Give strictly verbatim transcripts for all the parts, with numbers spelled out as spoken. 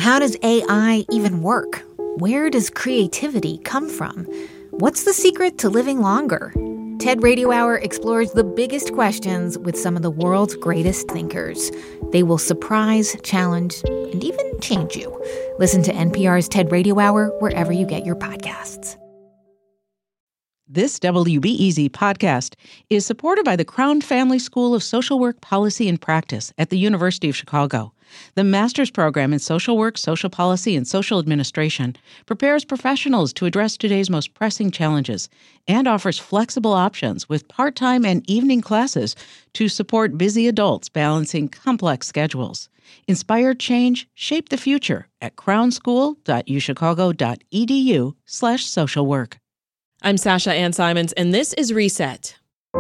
How does A I even work? Where does creativity come from? What's the secret to living longer? TED Radio Hour explores the biggest questions with some of the world's greatest thinkers. They will surprise, challenge, and even change you. Listen to N P R's TED Radio Hour wherever you get your podcasts. This W B E Z podcast is supported by the Crown Family School of Social Work, Policy, and Practice at the University of Chicago. The master's program in social work, social policy, and social administration prepares professionals to address today's most pressing challenges and offers flexible options with part-time and evening classes to support busy adults balancing complex schedules. Inspire change, shape the future at crownschool.uchicago.edu slash social work. I'm Sasha Ann Simons, and this is Reset.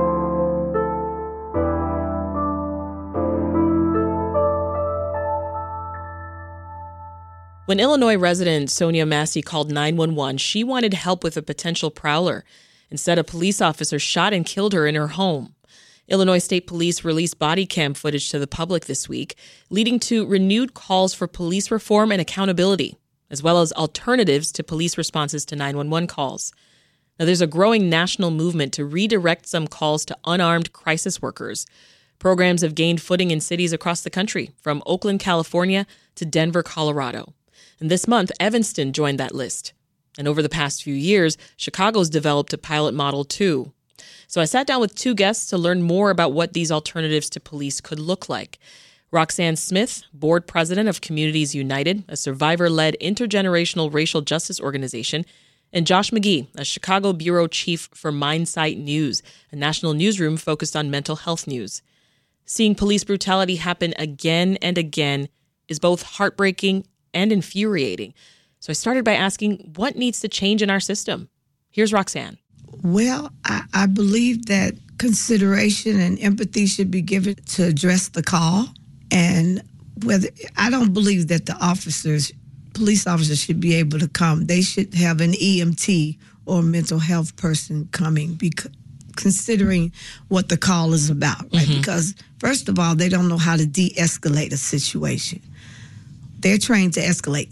When Illinois resident Sonia Massey called nine one one, she wanted help with a potential prowler. Instead, a police officer shot and killed her in her home. Illinois State Police released body cam footage to the public this week, leading to renewed calls for police reform and accountability, as well as alternatives to police responses to nine one one calls. Now, there's a growing national movement to redirect some calls to unarmed crisis workers. Programs have gained footing in cities across the country, from Oakland, California to Denver, Colorado. And this month, Evanston joined that list. And over the past few years, Chicago's developed a pilot model too. So I sat down with two guests to learn more about what these alternatives to police could look like. Roxanne Smith, board president of Communities United, a survivor-led intergenerational racial justice organization, and Josh McGee, a Chicago bureau chief for Mindsight News, a national newsroom focused on mental health news. Seeing police brutality happen again and again is both heartbreaking and infuriating. So I started by asking what needs to change in our system. Here's Roxanne. Well, I, I believe that consideration and empathy should be given to address the call. And whether I don't believe that the officers, police officers should be able to come. They should have an E M T or mental health person coming, because considering what the call is about, right? Mm-hmm. Because first of all, they don't know how to de-escalate a situation. They're trained to escalate.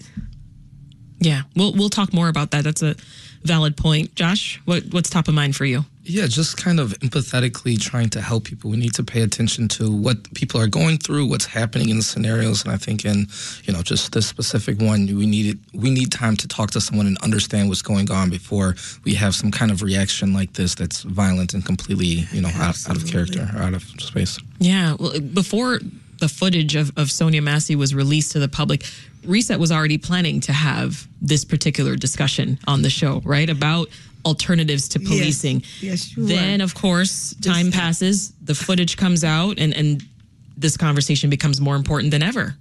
Yeah, we'll we'll talk more about that. That's a valid point. Josh, what what's top of mind for you? Yeah, just kind of empathetically trying to help people. We need to pay attention to what people are going through, what's happening in the scenarios. And I think in, you know, just this specific one, we needed we need time to talk to someone and understand what's going on before we have some kind of reaction like this that's violent and completely, you know, out, out of character or out of space. Yeah, well, before the footage of, of Sonia Massey was released to the public, Reset was already planning to have this particular discussion on the show, right? About alternatives to policing. Yes, yes you Then, are. of course, time this passes, the footage comes out, and, and this conversation becomes more important than ever.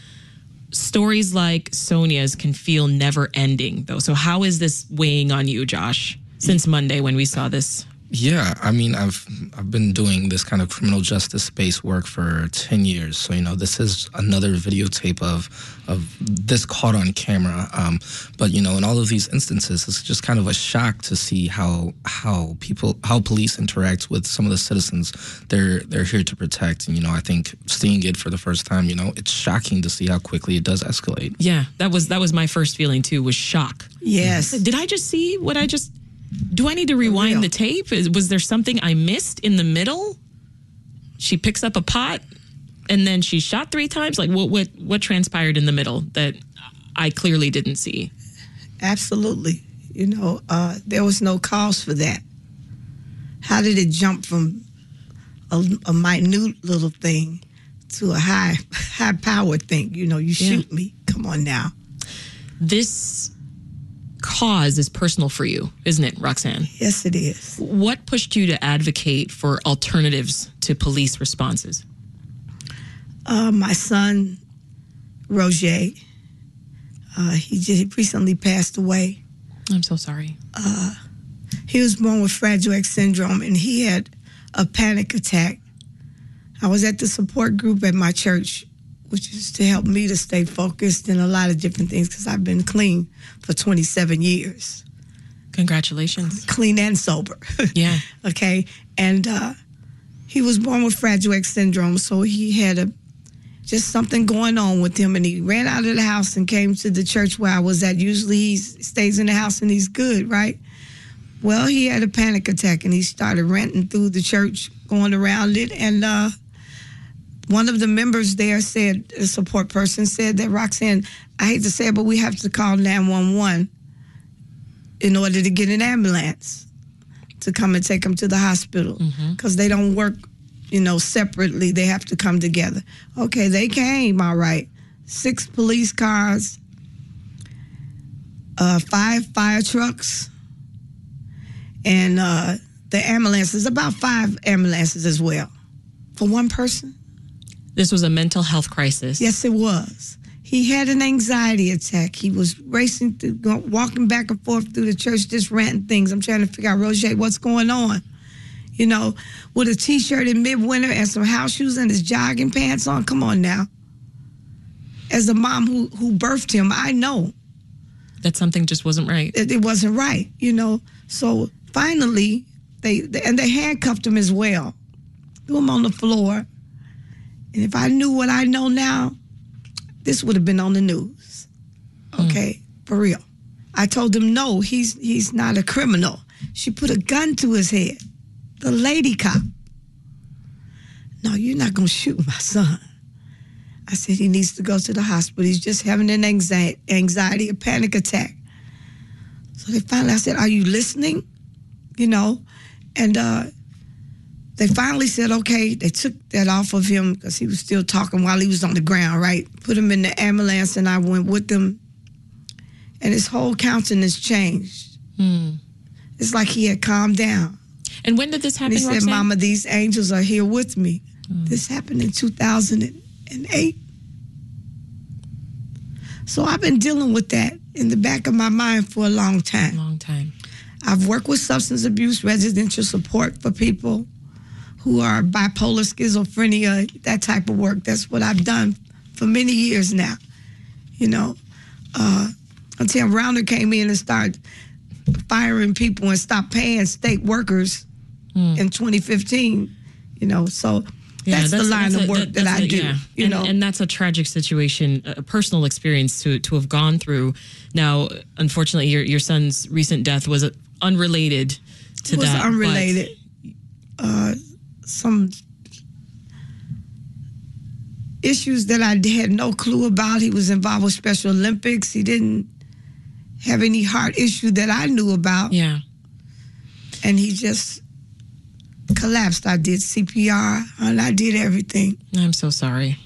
Stories like Sonia's can feel never ending, though. So how is this weighing on you, Josh, since Monday when we saw this? Yeah, I mean, I've I've been doing this kind of criminal justice space work for ten years. So, you know, this is another videotape of of this caught on camera. Um, but, you know, in all of these instances, it's just kind of a shock to see how how people, how police interact with some of the citizens they're they're here to protect. And, you know, I think seeing it for the first time, you know, it's shocking to see how quickly it does escalate. Yeah, that was that was my first feeling, too, was shock. Yes. Did I just see what I just... Do I need to rewind the tape? Is, was there something I missed in the middle? She picks up a pot and then she's shot three times? Like, what what what transpired in the middle that I clearly didn't see? Absolutely. You know, uh, there was no cause for that. How did it jump from a, a minute little thing to a high high powered thing? You know, you shoot yeah. me. Come on now. This cause is personal for you, isn't it, Roxanne? Yes, it is. What pushed you to advocate for alternatives to police responses? Uh, my son, Roger, uh, he just recently passed away. I'm so sorry. Uh, he was born with Fragile X syndrome, and he had a panic attack. I was at the support group at my church, which is to help me to stay focused in a lot of different things, because I've been clean for twenty-seven years. Congratulations. Clean and sober. Yeah. Okay. And uh, he was born with Fragile X syndrome, so he had a just something going on with him, and he ran out of the house and came to the church where I was at. Usually he stays in the house and he's good, right? Well, he had a panic attack, and he started ranting through the church, going around it, and uh, one of the members there said, a support person said that, Roxanne, I hate to say it, but we have to call nine one one in order to get an ambulance to come and take him to the hospital, because mm-hmm. they don't work, you know, separately. They have to come together. Okay, they came, all right. Six police cars, uh, five fire trucks, and uh, the ambulances, about five ambulances as well, for one person. This was a mental health crisis. Yes, it was. He had an anxiety attack. He was racing, through, walking back and forth through the church, just ranting things. I'm trying to figure out, Roger, what's going on? You know, with a T-shirt in midwinter and some house shoes and his jogging pants on. Come on now. As a mom who, who birthed him, I know. That something just wasn't right. It, it wasn't right, you know. So finally, they, they and they handcuffed him as well. Threw him on the floor. And if I knew what I know now, this would have been on the news. Okay, mm. for real. I told him, no, he's he's not a criminal. She put a gun to his head. The lady cop. No, you're not going to shoot my son. I said he needs to go to the hospital. He's just having an anxiety, anxiety, a panic attack. So they finally, I said, are you listening? You know, and uh, they finally said, okay, they took that off of him because he was still talking while he was on the ground, right? Put him in the ambulance, and I went with them, and his whole countenance changed. Mm. It's like he had calmed down. And when did this happen, and he Roxanne? said, Mama, these angels are here with me. Mm. This happened in two thousand eight. So I've been dealing with that in the back of my mind for a long time. Long time. I've worked with substance abuse residential support for people who are bipolar, schizophrenia, that type of work. That's what I've done for many years now. You know, uh, until Rounder came in and started firing people and stopped paying state workers mm. in twenty fifteen. You know, so yeah, that's, that's the line that's of work a, that, that I a, do. Yeah. You and, know, and that's a tragic situation, a personal experience to to have gone through. Now, unfortunately, your your son's recent death was unrelated to it was that. Unrelated. Uh, some issues that I had no clue about. He was involved with Special Olympics. He didn't have any heart issue that I knew about. Yeah. And he just collapsed. I did C P R and I did everything. I'm so sorry.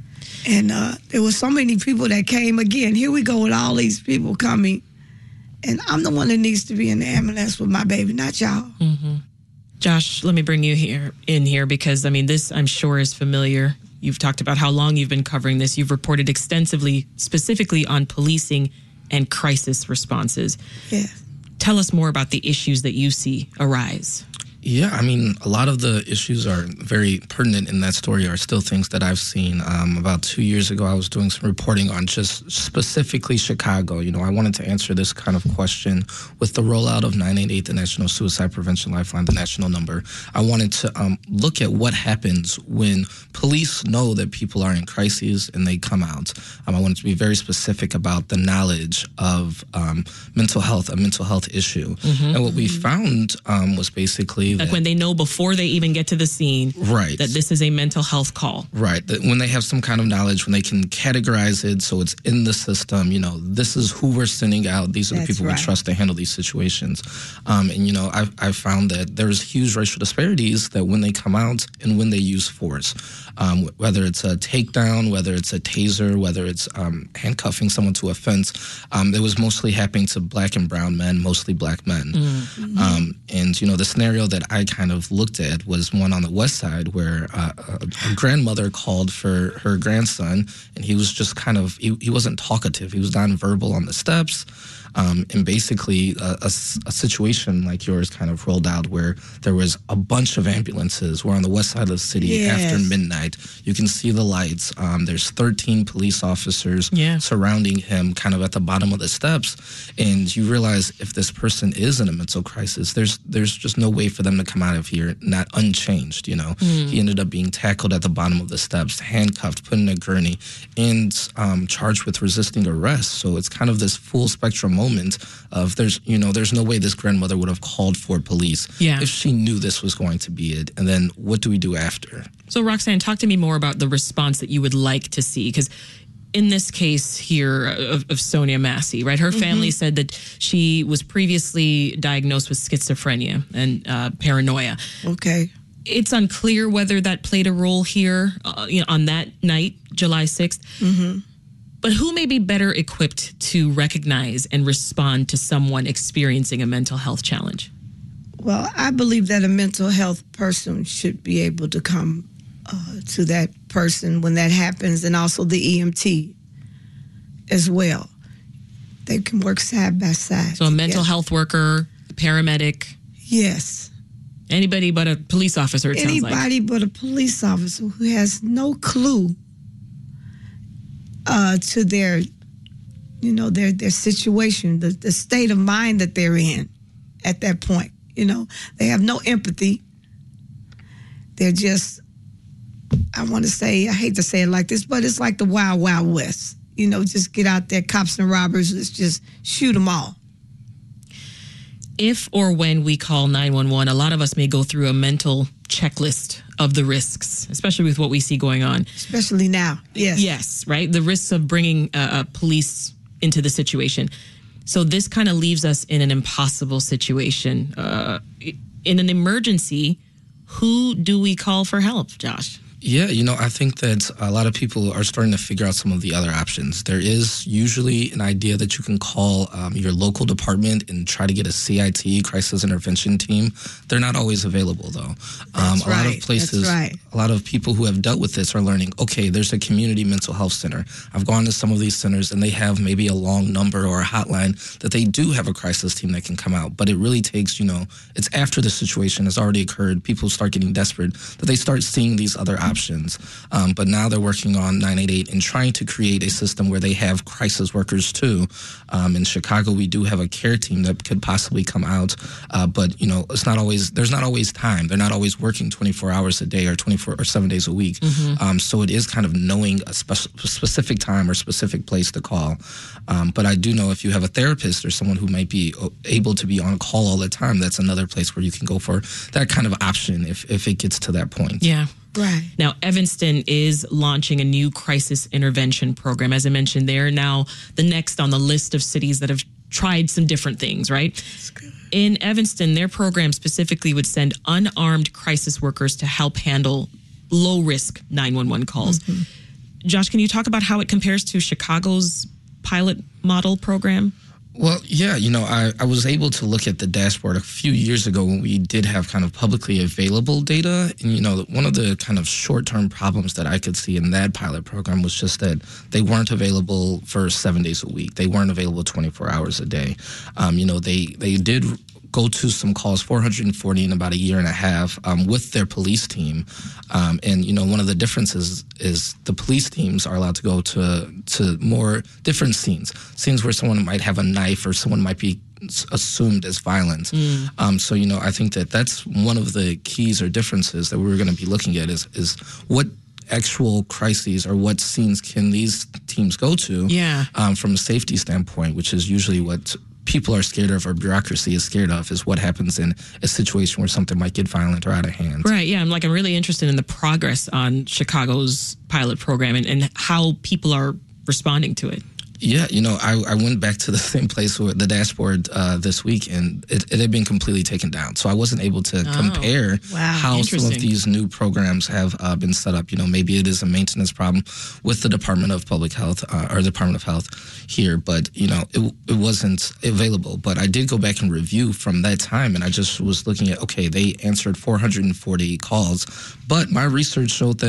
And uh, there were so many people that came. Again, here we go with all these people coming. And I'm the one that needs to be in the ambulance with my baby, not y'all. Mm-hmm. Josh, let me bring you here in here because, I mean, this I'm sure is familiar. You've talked about how long you've been covering this. You've reported extensively, specifically on policing and crisis responses. Yeah. Tell us more about the issues that you see arise. Yeah, I mean, a lot of the issues are very pertinent in that story are still things that I've seen. Um, about two years ago, I was doing some reporting on just specifically Chicago. You know, I wanted to answer this kind of question with the rollout of nine eight eight, the National Suicide Prevention Lifeline, the national number. I wanted to um, look at what happens when police know that people are in crises and they come out. Um, I wanted to be very specific about the knowledge of um, mental health, a mental health issue. Mm-hmm. And what we found um, was basically Like that, when they know before they even get to the scene, right, that this is a mental health call. Right. That when they have some kind of knowledge, when they can categorize it so it's in the system, you know, this is who we're sending out. These are That's the people right. we trust to handle these situations. Um, and, you know, I've, I've found that there's huge racial disparities that when they come out and when they use force, um, whether it's a takedown, whether it's a taser, whether it's um, handcuffing someone to a fence, um, it was mostly happening to black and brown men, mostly black men. Mm-hmm. Um, and, you know, the scenario that I kind of looked at was one on the west side where uh, a, a grandmother called for her grandson, and he was just kind of, he, he wasn't talkative. He was nonverbal on the steps. Um, and basically a, a, a situation like yours kind of rolled out where there was a bunch of ambulances. We're on the west side of the city yes. after midnight. You can see the lights. Um, there's thirteen police officers yeah. surrounding him kind of at the bottom of the steps. And you realize if this person is in a mental crisis, there's there's just no way for them him to come out of here not unchanged, you know. Mm. He ended up being tackled at the bottom of the steps, handcuffed, put in a gurney, and um, charged with resisting arrest. So it's kind of this full spectrum moment of there's, you know, there's no way this grandmother would have called for police yeah. if she knew this was going to be it. And then what do we do after? So Roxanne, talk to me more about the response that you would like to see, because in this case here of, of Sonia Massey, right? Her family mm-hmm. said that she was previously diagnosed with schizophrenia and uh, paranoia. Okay. It's unclear whether that played a role here uh, you know, on that night, July sixth. Mm-hmm. But who may be better equipped to recognize and respond to someone experiencing a mental health challenge? Well, I believe that a mental health person should be able to come Uh, to that person when that happens, and also the E M T as well. They can work side by side. So a mental health worker, a paramedic. Yes. Anybody but a police officer, it Anybody sounds like. but a police officer who has no clue uh, to their, you know, their their situation, the, the state of mind that they're in at that point. You know, they have no empathy. They're just, I want to say, I hate to say it like this, but it's like the Wild Wild West. You know, just get out there, cops and robbers, let's just shoot them all. If or when we call nine one one, a lot of us may go through a mental checklist of the risks, especially with what we see going on. Especially now, yes. Yes, right? The risks of bringing uh, uh, police into the situation. So this kind of leaves us in an impossible situation. Uh, in an emergency, who do we call for help, Josh? Yeah, you know, I think that a lot of people are starting to figure out some of the other options. There is usually an idea that you can call um, your local department and try to get a C I T, crisis intervention team. They're not always available, though. Um, That's a lot right. of places, That's right. a lot of people who have dealt with this are learning, okay, there's a community mental health center. I've gone to some of these centers and they have maybe a long number or a hotline that they do have a crisis team that can come out. But it really takes, you know, it's after the situation has already occurred, people start getting desperate, that they start seeing these other options. Options. Um, but now they're working on nine eight eight and trying to create a system where they have crisis workers too. Um, in Chicago, we do have a care team that could possibly come out, uh, but you know, it's not always. There's not always time. They're not always working twenty-four hours a day or twenty-four or seven days a week. Mm-hmm. Um, so it is kind of knowing a spe- specific time or specific place to call. Um, but I do know if you have a therapist or someone who might be able to be on call all the time, that's another place where you can go for that kind of option if if it gets to that point. Yeah. Right. Now, Evanston is launching a new crisis intervention program. As I mentioned, they're now the next on the list of cities that have tried some different things, right? In Evanston, their program specifically would send unarmed crisis workers to help handle low-risk nine one one calls. Mm-hmm. Josh, can you talk about how it compares to Chicago's pilot model program? Well, yeah, you know, I, I was able to look at the dashboard a few years ago when we did have kind of publicly available data. And, you know, one of the kind of short-term problems that I could see in that pilot program was just that they weren't available for seven days a week. They weren't available twenty-four hours a day. Um, you know, they, they did go to some calls, four hundred forty in about a year and a half, um, with their police team. Um, and, you know, one of the differences is the police teams are allowed to go to to more different scenes, scenes where someone might have a knife or someone might be assumed as violent. Mm. Um, so, you know, I think that that's one of the keys or differences that we're going to be looking at is, is what actual crises or what scenes can these teams go to yeah. um, from a safety standpoint, which is usually what people are scared of or bureaucracy is scared of, is what happens in a situation where something might get violent or out of hand. Right, yeah. I'm like, I'm really interested in the progress on Chicago's pilot program and, and how people are responding to it. Yeah, you know, I, I went back to the same place with the dashboard uh, this week, and it, it had been completely taken down. So I wasn't able to oh, compare wow. how some of these new programs have uh, been set up. You know, maybe it is a maintenance problem with the Department of Public Health uh, or Department of Health here, but, you know, it, it wasn't available. But I did go back and review from that time, and I just was looking at, okay, they answered four hundred forty calls, but my research showed that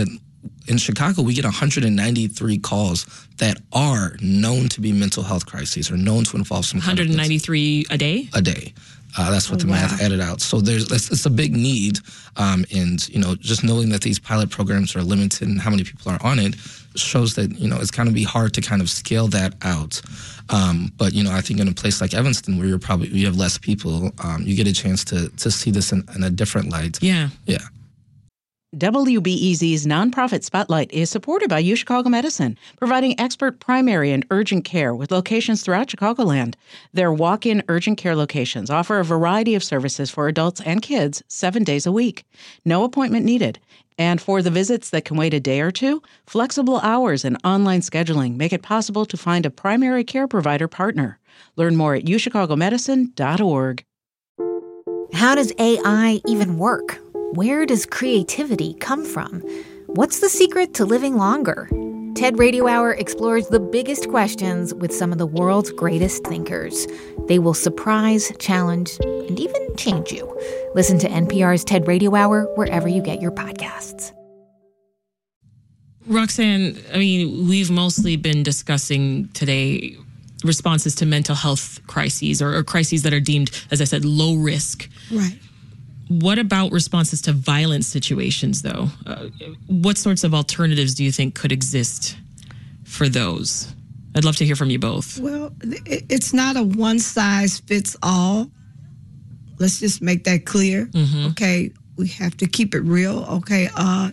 in Chicago, we get one hundred ninety-three calls that are known to be mental health crises or known to involve some one hundred ninety-three a day? A day. Uh, that's what oh, the wow. math added out. So there's it's, it's a big need, um, and you know, just knowing that these pilot programs are limited and how many people are on it shows that you know it's going to be hard to kind of scale that out. Um, but you know, I think in a place like Evanston, where you're probably you have less people, um, you get a chance to to see this in, in a different light. Yeah, yeah. W B E Z's nonprofit Spotlight is supported by UChicago Medicine, providing expert primary and urgent care with locations throughout Chicagoland. Their walk-in urgent care locations offer a variety of services for adults and kids seven days a week. No appointment needed. And for the visits that can wait a day or two, flexible hours and online scheduling make it possible to find a primary care provider partner. Learn more at u chicago medicine dot org. How does A I even work? Where does creativity come from? What's the secret to living longer? TED Radio Hour explores the biggest questions with some of the world's greatest thinkers. They will surprise, challenge, and even change you. Listen to N P R's TED Radio Hour wherever you get your podcasts. Roxanne, I mean, we've mostly been discussing today responses to mental health crises or, or crises that are deemed, as I said, low risk. Right. What about responses to violent situations, though? Uh, what sorts of alternatives do you think could exist for those? I'd love to hear from you both. Well, it, it's not a one-size-fits-all. Let's just make that clear. Mm-hmm. Okay, we have to keep it real. Okay, uh,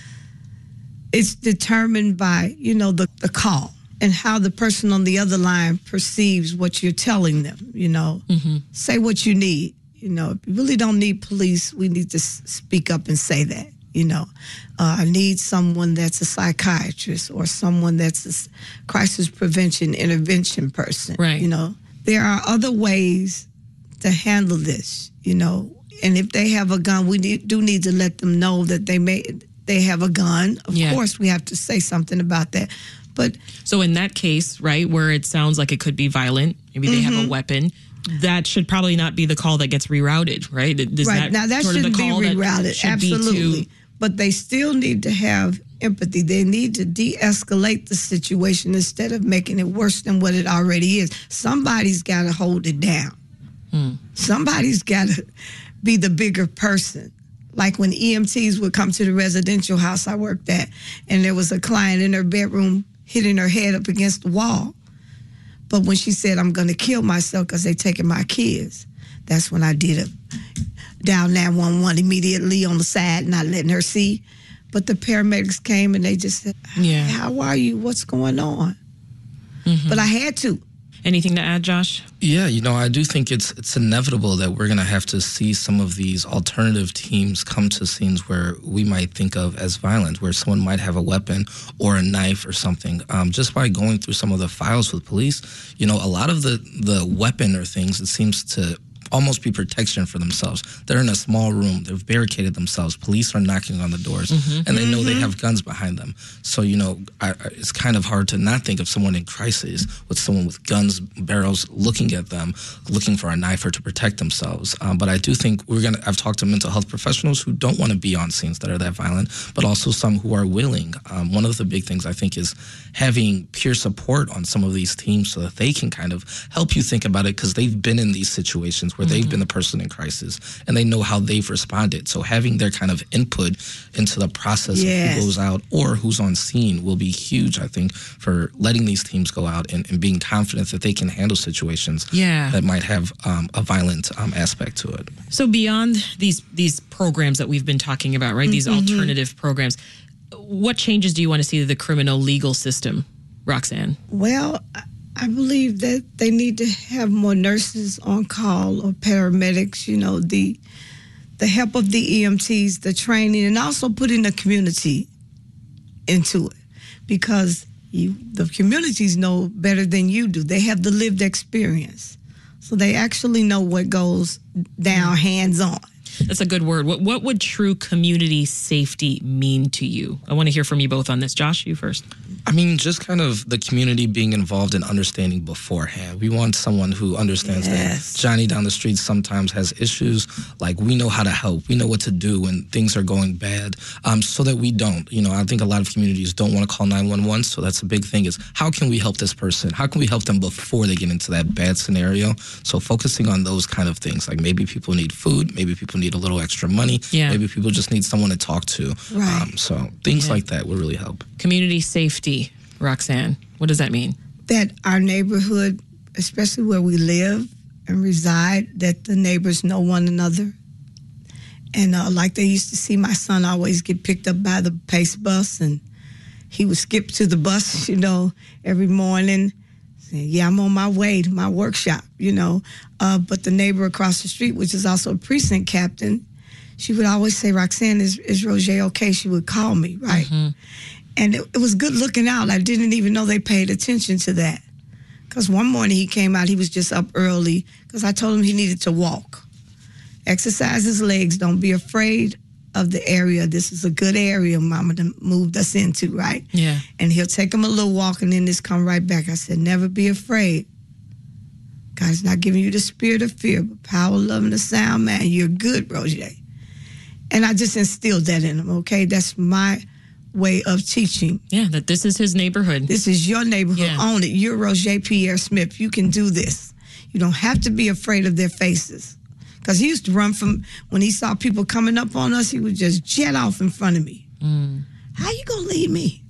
it's determined by, you know, the, the call and how the person on the other line perceives what you're telling them, you know. Mm-hmm. Say what you need. You know, if you really don't need police, we need to s- speak up and say that, you know. Uh, I need someone that's a psychiatrist or someone that's a s- crisis prevention intervention person. Right. You know, there are other ways to handle this, you know. And if they have a gun, we need, do need to let them know that they may they have a gun. Of Yeah. course, we have to say something about that. But so in that case, right, where it sounds like it could be violent, maybe they mm-hmm. have a weapon, that should probably not be the call that gets rerouted, right? Does right. That now, that sort shouldn't of the be call rerouted, should absolutely. Be to, but they still need to have empathy. They need to de-escalate the situation instead of making it worse than what it already is. Somebody's got to hold it down. Hmm. Somebody's got to be the bigger person. Like when E M Ts would come to the residential house I worked at, and there was a client in her bedroom hitting her head up against the wall. But when she said, I'm going to kill myself because they're taking my kids, that's when I did it. Dial nine one one immediately on the side, not letting her see. But the paramedics came and they just said, yeah. How are you? What's going on? Mm-hmm. But I had to. Anything to add, Josh? Yeah, you know, I do think it's it's inevitable that we're going to have to see some of these alternative teams come to scenes where we might think of as violent, where someone might have a weapon or a knife or something. Um, just by going through some of the files with police, you know, a lot of the, the weapon or things, it seems to almost be protection for themselves. They're in a small room. They've barricaded themselves. Police are knocking on the doors, mm-hmm. and they know mm-hmm. they have guns behind them. So, you know, I, I, it's kind of hard to not think of someone in crisis with someone with guns, barrels, looking at them, looking for a knife or to protect themselves. Um, but I do think we're going to, I've talked to mental health professionals who don't want to be on scenes that are that violent, but also some who are willing. Um, one of the big things I think is having peer support on some of these teams so that they can kind of help you think about it, because they've been in these situations where mm-hmm. they've been the person in crisis and they know how they've responded. So having their kind of input into the process yes. of who goes out or who's on scene will be huge, I think, for letting these teams go out and, and being confident that they can handle situations yeah. that might have um, a violent um, aspect to it. So beyond these these programs that we've been talking about, right, these mm-hmm. alternative programs, what changes do you want to see to the criminal legal system, Roxanne? Well, I believe that they need to have more nurses on call or paramedics, you know, the the help of the E M Ts, the training, and also putting the community into it, because you, the communities know better than you do. They have the lived experience. So they actually know what goes down hands-on. That's a good word. What what would true community safety mean to you? I want to hear from you both on this. Josh, you first. I mean, just kind of the community being involved and understanding beforehand. We want someone who understands yes. that Johnny down the street sometimes has issues. Like, we know how to help. We know what to do when things are going bad, um, so that we don't. You know, I think a lot of communities don't want to call nine one one, so that's a big thing is, how can we help this person? How can we help them before they get into that bad scenario? So focusing on those kind of things, like maybe people need food, maybe people need a little extra money, yeah. maybe people just need someone to talk to. Right. Um, so things yeah. like that would really help. Community safety. Roxanne, what does that mean? That our neighborhood, especially where we live and reside, that the neighbors know one another. And uh, like they used to see my son always get picked up by the Pace bus, and he would skip to the bus, you know, every morning. Saying, yeah, I'm on my way to my workshop, you know. Uh, but the neighbor across the street, which is also a precinct captain, she would always say, Roxanne, is, is Roger okay? She would call me, right? Mm-hmm. And it, it was good looking out. I didn't even know they paid attention to that. Because one morning he came out, he was just up early, because I told him he needed to walk. Exercise his legs. Don't be afraid of the area. This is a good area Mama moved us into, right? Yeah. And he'll take him a little walk and then just come right back. I said, never be afraid. God's not giving you the spirit of fear, but power, love, and a sound man. You're good, Roger. And I just instilled that in him, okay? That's my way of teaching. Yeah, that this is his neighborhood. This is your neighborhood. Yeah. Own it. You're Roger Pierre Smith. You can do this. You don't have to be afraid of their faces. Because he used to run from, when he saw people coming up on us, he would just jet off in front of me. Mm. How you going to leave me?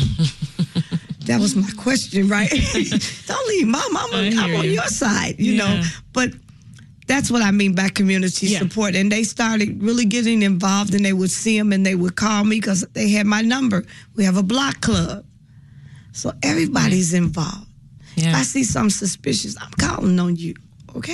That was my question, right? Don't leave Mom. I'm, on, I'm on your side, you yeah. know. But that's what I mean by community yeah. support. And they started really getting involved, and they would see them and they would call me because they had my number. We have a block club. So everybody's yeah. involved. Yeah. If I see something suspicious, I'm calling on you, okay?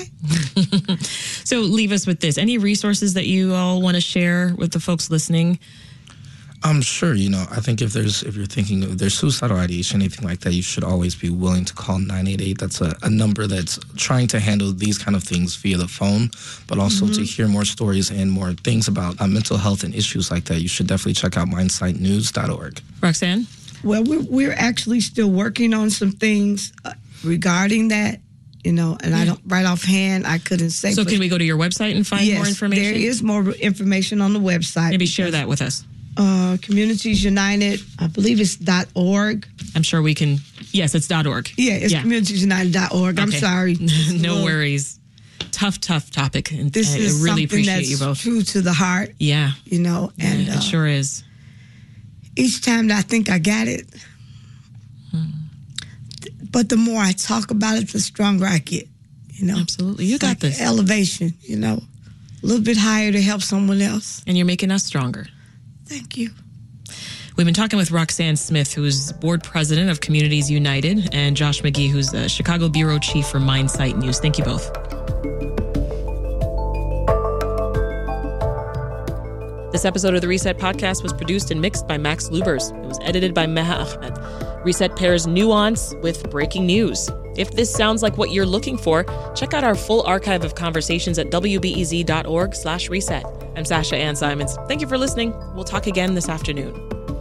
So leave us with this. Any resources that you all want to share with the folks listening? I'm sure, you know, I think if there's, if you're thinking of there's suicidal ideation, anything like that, you should always be willing to call nine eight eight. That's a, a number that's trying to handle these kind of things via the phone, but also mm-hmm. to hear more stories and more things about uh, mental health and issues like that, you should definitely check out mindsight news dot org. Roxanne? Well, we're, we're actually still working on some things uh, regarding that. You know, and yeah. I don't, right offhand, I couldn't say. So can we go to your website and find yes, more information? There is more information on the website. Maybe share that with us. Uh, Communities United, I believe it's .org. I'm sure we can, yes, it's .org. Yeah, it's yeah. communities united dot org. I'm okay. sorry. No worries. Tough, tough topic. And this I is really something appreciate that's you both. True to the heart. Yeah. You know, and yeah, it uh, sure is. Each time that I think I got it, hmm. but the more I talk about it, the stronger I get. You know, absolutely. You it's got like this. Elevation, you know, a little bit higher to help someone else. And you're making us stronger. Thank you. We've been talking with Roxanne Smith, who's board president of Communities United, and Josh McGee, who's the Chicago bureau chief for Mindsight News. Thank you both. This episode of the Reset Podcast was produced and mixed by Max Lubers. It was edited by Meha Ahmed. Reset pairs nuance with breaking news. If this sounds like what you're looking for, check out our full archive of conversations at w b e z dot org slash reset. I'm Sasha Ann Simons. Thank you for listening. We'll talk again this afternoon.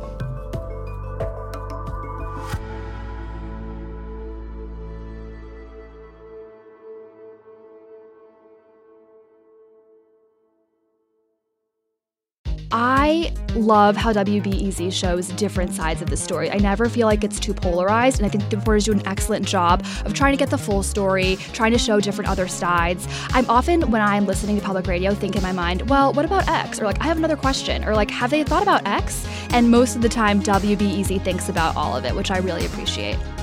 I love how W B E Z shows different sides of the story. I never feel like it's too polarized, and I think the reporters do an excellent job of trying to get the full story, trying to show different other sides. I'm often, when I'm listening to public radio, think in my mind, well, what about X? Or like, I have another question. Or like, have they thought about X? And most of the time, W B E Z thinks about all of it, which I really appreciate.